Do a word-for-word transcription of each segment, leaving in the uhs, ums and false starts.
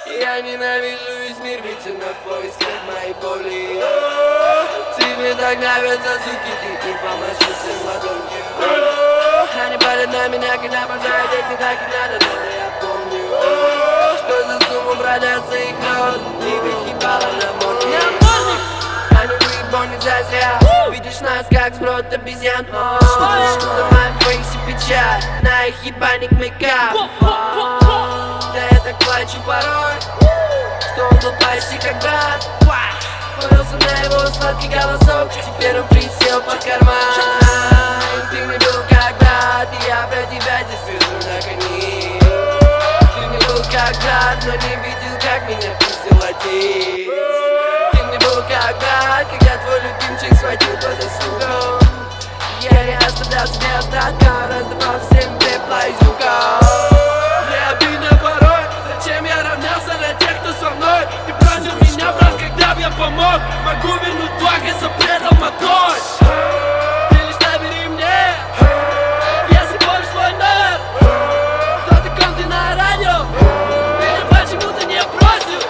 Я ненавижу весь мир, ведь он в поисках моей боли. Тебе так нравятся суки, ты не помаши всем ладонью. Они палят на меня, когда пожарят, их не так и надо, но я помню, что за сумму продастся их рот. И выхибала на морде. Они выебон нельзя зря. Видишь нас как сброд обезьян. На моем фейсе печаль, на их ебаник мейкап. Да я так плачу порой, что он был почти как брат. Повелся на его сладкий голосок, теперь он присел под карман. Ты не был как брат, и я про тебя здесь сижу наконец. Ты не был как брат, но не видел, как меня пиздил отец. Ты не был как брат, когда твой любимчик схватил по заслугам. Я не оставлял себе остатка, раздавал всем тепла и звуков. Мне обидно порой, зачем я равнялся на тех, кто со мной. Ты бросил меня, брат, когда б я помог. Могу вернуть благ, если предал мотор. Ты лишь набери мне, если больше свой номер. Кто ты, ком ты на радио? Или почему ты не бросил?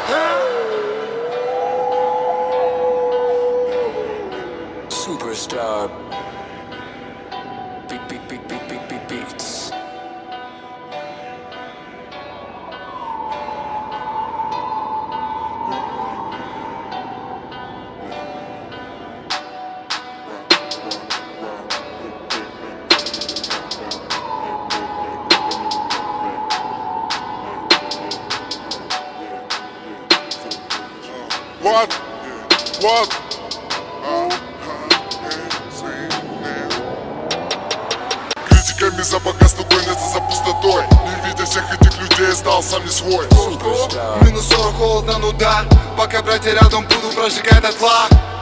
Superstar Beat, beat, beat, beat, beat, beat, beats. What? What? Критиками за богатство гонятся за пустотой. Не видя всех этих людей, стал сам не свой. Минус сорок, холодно, ну да. Пока братья рядом, буду прожигать дотла.